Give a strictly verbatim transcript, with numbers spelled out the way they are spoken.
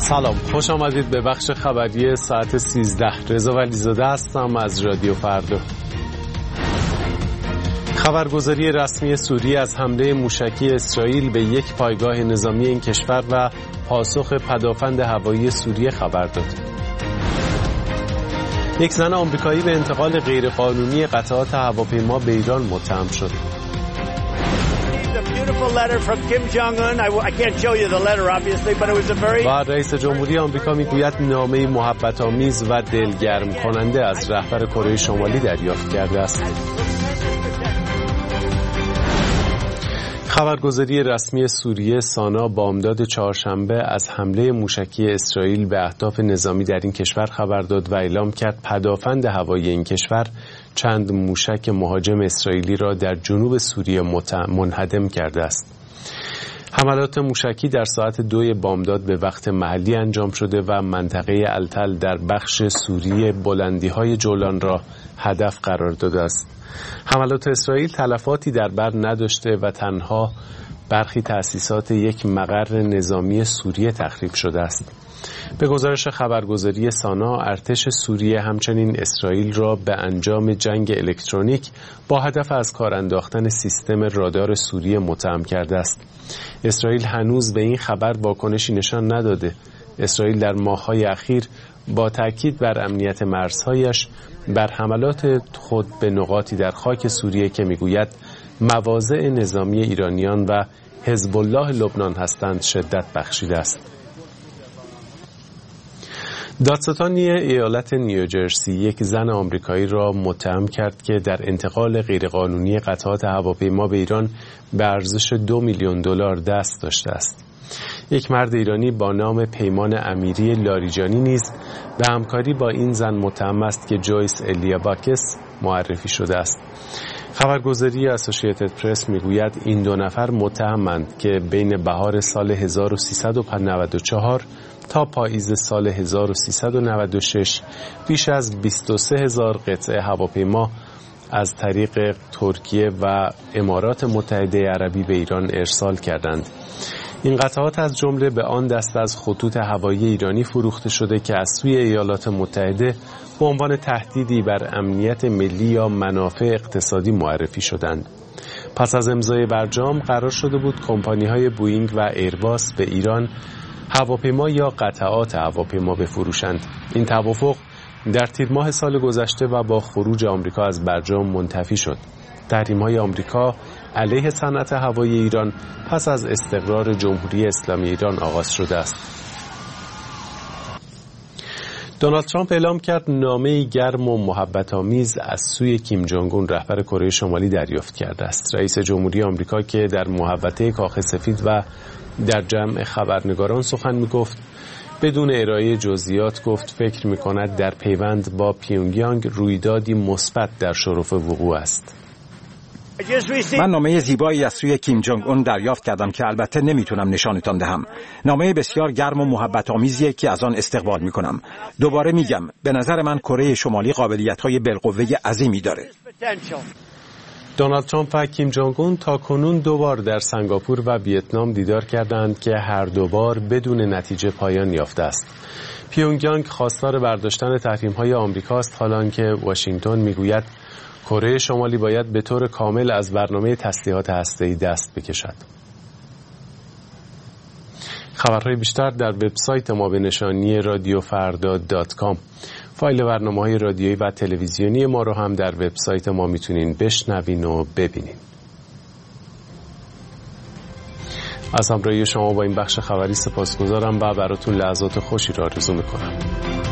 سلام، خوش آمدید به بخش خبری ساعت سیزده. رضا ولیزاده هستم از رادیو فردا. خبرگزاری رسمی سوریه از حمله موشکی اسرائیل به یک پایگاه نظامی این کشور و پاسخ پدافند هوایی سوریه خبر داد. یک زن آمریکایی به انتقال غیرقانونی قطعات هواپیما به ایران متهم شد. و رئیس جمهوری آمریکا میگوید نامه‌ای محبت آمیز و دلگرم کننده از رهبر کره شمالی دریافت کرده است. خبرگزاری رسمی سوریه سانا بامداد چهارشنبه از حمله موشکی اسرائیل به اهداف نظامی در این کشور خبر داد و اعلام کرد پدافند هوایی این کشور چند موشک مهاجم اسرائیلی را در جنوب سوریه منهدم کرده است. حملات موشکی در ساعت دوی بامداد به وقت محلی انجام شده و منطقه التل در بخش سوریه بلندی‌های جولان را هدف قرار داده است. حملات اسرائیل تلفاتی در بر نداشته و تنها برخی تأسیسات یک مقر نظامی سوریه تخریب شده است. به گزارش خبرگزاری سانا، ارتش سوریه همچنین اسرائیل را به انجام جنگ الکترونیک با هدف از کار انداختن سیستم رادار سوریه متهم کرده است. اسرائیل هنوز به این خبر واکنشی نشان نداده. اسرائیل در ماه‌های اخیر با تأکید بر امنیت مرزهایش بر حملات خود به نقاطی در خاک سوریه که میگوید مواضع نظامی ایرانیان و حزب الله لبنان هستند شدت بخشیده است. دادستانی ایالت نیوجرسی یک زن آمریکایی را متهم کرد که در انتقال غیرقانونی قطعات هواپیما به ایران به ارزش دو میلیون دلار دست داشته است. یک مرد ایرانی با نام پیمان امیری لاریجانی نیز به همکاری با این زن متهم است که جویس الیاباکس معرفی شده است. خبرگزاری اسوسییتد پرس میگوید این دو نفر متهمند که بین بهار سال هزار و سیصد و نود و چهار تا پاییز سال هزار و سیصد و نود و شش بیش از بیست و سه هزار قطعه هواپیما از طریق ترکیه و امارات متحده عربی به ایران ارسال کردند. این قطعات از جمله به آن دست از خطوط هوایی ایرانی فروخته شده که از سوی ایالات متحده به عنوان تهدیدی بر امنیت ملی یا منافع اقتصادی معرفی شدند. پس از امضای برجام قرار شده بود کمپانی‌های بوئینگ و ایرباس به ایران هواپیما یا قطعات هواپیما بفروشند. این توافق در تیر ماه سال گذشته و با خروج آمریکا از برجام منتفی شد. تحریم‌های آمریکا علیه صنعت هوایی ایران پس از استقرار جمهوری اسلامی ایران آغاز شده است. دونالد ترامپ اعلام کرد نامه‌ای گرم و محبت‌آمیز از سوی کیم جونگ اون رهبر کره شمالی دریافت کرده است. رئیس جمهوری آمریکا که در محوطه کاخ سفید و در جمع خبرنگاران سخن می‌گفت بدون ارائه جزئیات گفت فکر می‌کند در پیوند با پیونگیانگ رویدادی مثبت در شرف وقوع است. من نامه زیبایی از سوی کیم جونگ اون دریافت کردم که البته نمیتونم نشانتان دهم. نامه بسیار گرم و محبت آمیزیه که از آن استقبال میکنم. دوباره میگم به نظر من کره شمالی قابلیت‌های بالقوه عظیمی داره. دونالد ترامپ و کیم جونگ اون تا کنون دو بار در سنگاپور و ویتنام دیدار کردند که هر دو بار بدون نتیجه پایان یافته است. پیونگیانگ خواستار برداشتن تحریم‌های آمریکاست، حالانکه واشنگتن میگوید کره شمالی باید به طور کامل از برنامه تسلیحات هسته‌ای دست بکشد. خبرهای بیشتر در وبسایت ما به نشانی رادیو فردا دات کام. فایل برنامه‌های رادیویی و تلویزیونی ما رو هم در وبسایت ما میتونین بشنوین و ببینین. از همراهی شما با این بخش خبری سپاسگزارم و براتون لحظات خوشی را آرزو میکنم.